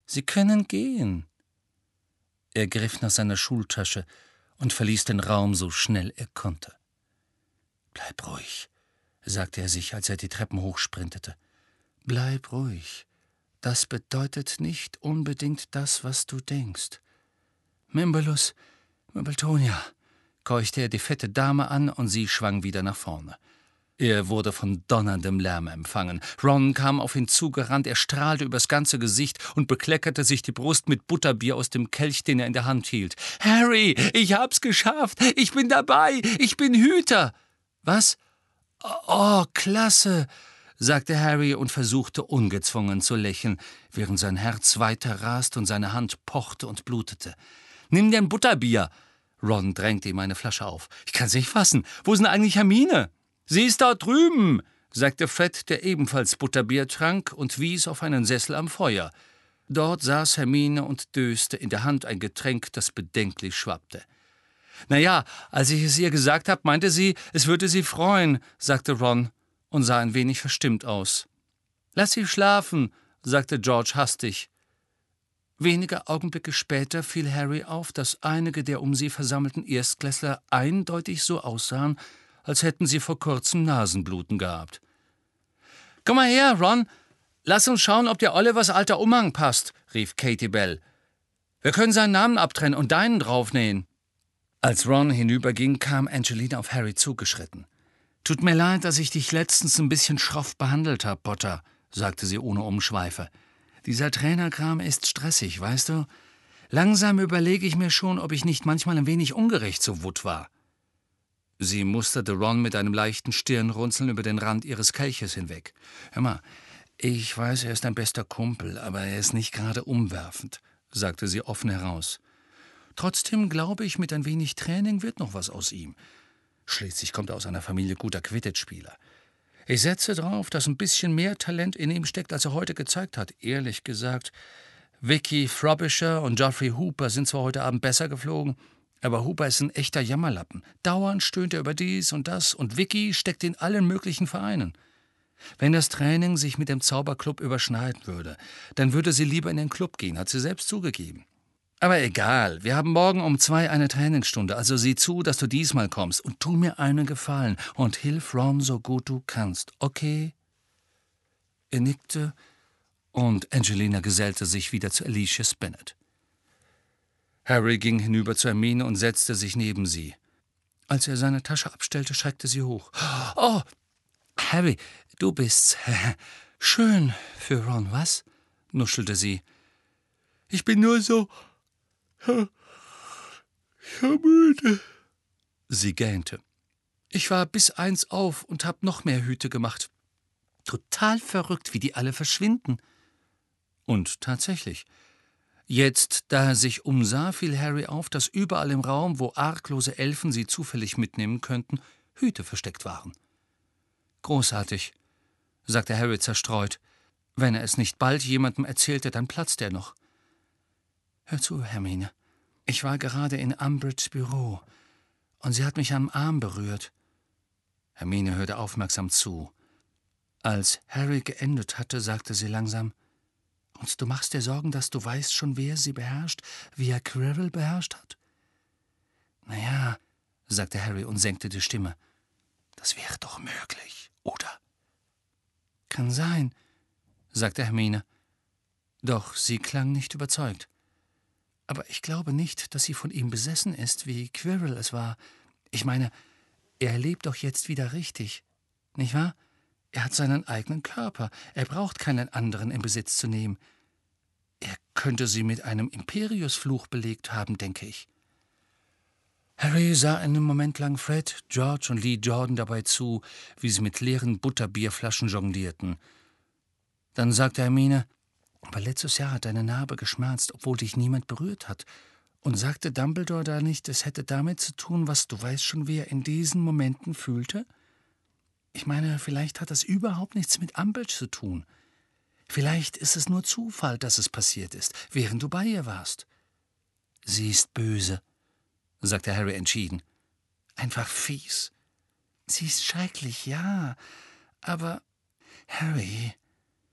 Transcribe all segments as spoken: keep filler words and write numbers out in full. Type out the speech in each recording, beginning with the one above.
»Sie können gehen.« Er griff nach seiner Schultasche und verließ den Raum so schnell er konnte. »Bleib ruhig«, sagte er sich, als er die Treppen hochsprintete. »Bleib ruhig. Das bedeutet nicht unbedingt das, was du denkst.« »Mimbalus, Mimbletonia«, keuchte er die fette Dame an, und sie schwang wieder nach vorne. Er wurde von donnerndem Lärm empfangen. Ron kam auf ihn zugerannt, er strahlte übers ganze Gesicht und bekleckerte sich die Brust mit Butterbier aus dem Kelch, den er in der Hand hielt. »Harry, ich hab's geschafft! Ich bin dabei! Ich bin Hüter!« »Was? Oh, klasse«, sagte Harry und versuchte ungezwungen zu lächeln, während sein Herz weiter raste und seine Hand pochte und blutete. »Nimm dir ein Butterbier!« Ron drängte ihm eine Flasche auf. »Ich kann's nicht fassen. Wo ist denn eigentlich Hermine?« »Sie ist dort drüben«, sagte Fred, der ebenfalls Butterbier trank, und wies auf einen Sessel am Feuer. Dort saß Hermine und döste, in der Hand ein Getränk, das bedenklich schwappte. »Na ja, als ich es ihr gesagt habe, meinte sie, es würde sie freuen«, sagte Ron und sah ein wenig verstimmt aus. »Lass sie schlafen«, sagte George hastig. Wenige Augenblicke später fiel Harry auf, dass einige der um sie versammelten Erstklässler eindeutig so aussahen, als hätten sie vor kurzem Nasenbluten gehabt. »Komm mal her, Ron, lass uns schauen, ob der Olivers alter Umhang passt«, rief Katie Bell. »Wir können seinen Namen abtrennen und deinen draufnähen.« Als Ron hinüberging, kam Angelina auf Harry zugeschritten. »Tut mir leid, dass ich dich letztens ein bisschen schroff behandelt habe, Potter«, sagte sie ohne Umschweife. »Dieser Trainerkram ist stressig, weißt du? Langsam überlege ich mir schon, ob ich nicht manchmal ein wenig ungerecht zu Wood war.« Sie musterte Ron mit einem leichten Stirnrunzeln über den Rand ihres Kelches hinweg. »Hör mal, ich weiß, er ist dein bester Kumpel, aber er ist nicht gerade umwerfend«, sagte sie offen heraus. »Trotzdem glaube ich, mit ein wenig Training wird noch was aus ihm. Schließlich kommt er aus einer Familie guter Quidditch-Spieler. Ich setze drauf, dass ein bisschen mehr Talent in ihm steckt, als er heute gezeigt hat. Ehrlich gesagt, Vicky Frobisher und Geoffrey Hooper sind zwar heute Abend besser geflogen, aber Hooper ist ein echter Jammerlappen. Dauernd stöhnt er über dies und das, und Vicky steckt in allen möglichen Vereinen. Wenn das Training sich mit dem Zauberclub überschneiden würde, dann würde sie lieber in den Club gehen, hat sie selbst zugegeben. Aber egal, wir haben morgen um zwei eine Trainingsstunde, also sieh zu, dass du diesmal kommst und tu mir einen Gefallen und hilf Ron so gut du kannst, okay?« Er nickte und Angelina gesellte sich wieder zu Alicia Spinnet. Harry ging hinüber zu Hermine und setzte sich neben sie. Als er seine Tasche abstellte, schreckte sie hoch. »Oh, Harry, du bist's. Schön für Ron, was?« nuschelte sie. »Ich bin nur so... so müde.« Sie gähnte. »Ich war bis eins auf und hab noch mehr Hüte gemacht. Total verrückt, wie die alle verschwinden.« Und tatsächlich. Jetzt, da er sich umsah, fiel Harry auf, dass überall im Raum, wo arglose Elfen sie zufällig mitnehmen könnten, Hüte versteckt waren. »Großartig«, sagte Harry zerstreut. Wenn er es nicht bald jemandem erzählte, dann platzte er noch. »Hör zu, Hermine. Ich war gerade in Umbridges Büro, und sie hat mich am Arm berührt.« Hermine hörte aufmerksam zu. Als Harry geendet hatte, sagte sie langsam, »Und du machst dir Sorgen, dass du weißt schon, wer sie beherrscht, wie er Quirrell beherrscht hat?« »Na ja«, sagte Harry und senkte die Stimme, »das wäre doch möglich, oder?« »Kann sein«, sagte Hermine. Doch sie klang nicht überzeugt. »Aber ich glaube nicht, dass sie von ihm besessen ist, wie Quirrell es war. Ich meine, er lebt doch jetzt wieder richtig, nicht wahr? Er hat seinen eigenen Körper. Er braucht keinen anderen in Besitz zu nehmen. Er könnte sie mit einem Imperiusfluch belegt haben, denke ich.« Harry sah einen Moment lang Fred, George und Lee Jordan dabei zu, wie sie mit leeren Butterbierflaschen jonglierten. Dann sagte Hermine, »Aber letztes Jahr hat deine Narbe geschmerzt, obwohl dich niemand berührt hat. Und sagte Dumbledore da nicht, es hätte damit zu tun, was du weißt schon, wie er in diesen Momenten fühlte? Ich meine, vielleicht hat das überhaupt nichts mit Umbridge zu tun. Vielleicht ist es nur Zufall, dass es passiert ist, während du bei ihr warst.« »Sie ist böse«, sagte Harry entschieden. »Einfach fies. Sie ist schrecklich, ja, aber Harry,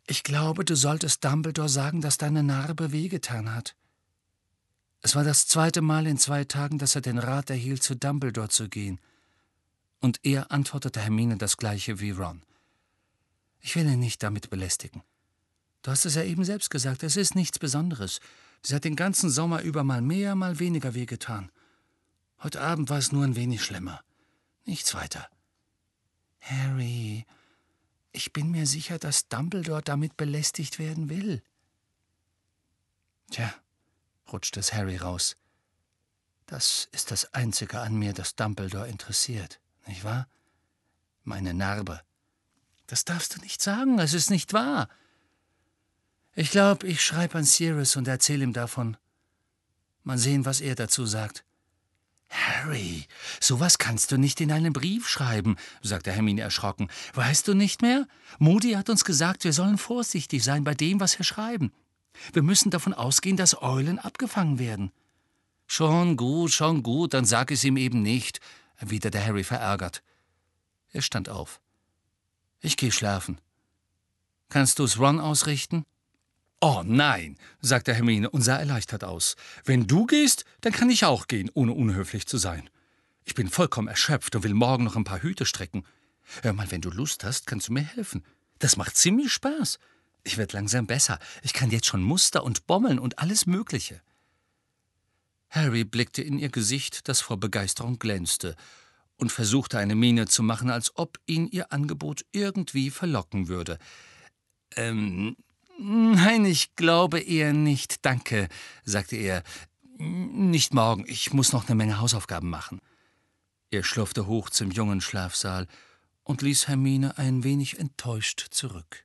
»Ich glaube, du solltest Dumbledore sagen, dass deine Narbe wehgetan hat.« Es war das zweite Mal in zwei Tagen, dass er den Rat erhielt, zu Dumbledore zu gehen. Und er antwortete Hermine das Gleiche wie Ron. »Ich will ihn nicht damit belästigen. Du hast es ja eben selbst gesagt, es ist nichts Besonderes. Sie hat den ganzen Sommer über mal mehr, mal weniger wehgetan. Heute Abend war es nur ein wenig schlimmer. Nichts weiter.« »Harry, ich bin mir sicher, dass Dumbledore damit belästigt werden will.« »Tja«, rutschte es Harry raus, »das ist das Einzige an mir, das Dumbledore interessiert, nicht wahr? Meine Narbe.« »Das darfst du nicht sagen, es ist nicht wahr.« »Ich glaube, ich schreibe an Sirius und erzähle ihm davon. Mal sehen, was er dazu sagt.« »Harry, sowas kannst du nicht in einen Brief schreiben«, sagte Hermine erschrocken. »Weißt du nicht mehr? Moody hat uns gesagt, wir sollen vorsichtig sein bei dem, was wir schreiben. Wir müssen davon ausgehen, dass Eulen abgefangen werden.« »Schon gut, schon gut, dann sag es ihm eben nicht«, erwiderte Harry verärgert. Er stand auf. »Ich gehe schlafen. Kannst du's Ron ausrichten?« »Oh nein«, sagte Hermine und sah erleichtert aus. »Wenn du gehst, dann kann ich auch gehen, ohne unhöflich zu sein. Ich bin vollkommen erschöpft und will morgen noch ein paar Hüte stricken. Hör mal, wenn du Lust hast, kannst du mir helfen. Das macht ziemlich Spaß. Ich werde langsam besser. Ich kann jetzt schon Muster und Bommeln und alles Mögliche.« Harry blickte in ihr Gesicht, das vor Begeisterung glänzte, und versuchte eine Miene zu machen, als ob ihn ihr Angebot irgendwie verlocken würde. »Ähm, nein, ich glaube eher nicht, danke«, sagte er. »Nicht morgen, ich muss noch eine Menge Hausaufgaben machen.« Er schlurfte hoch zum jungen Schlafsaal und ließ Hermine ein wenig enttäuscht zurück.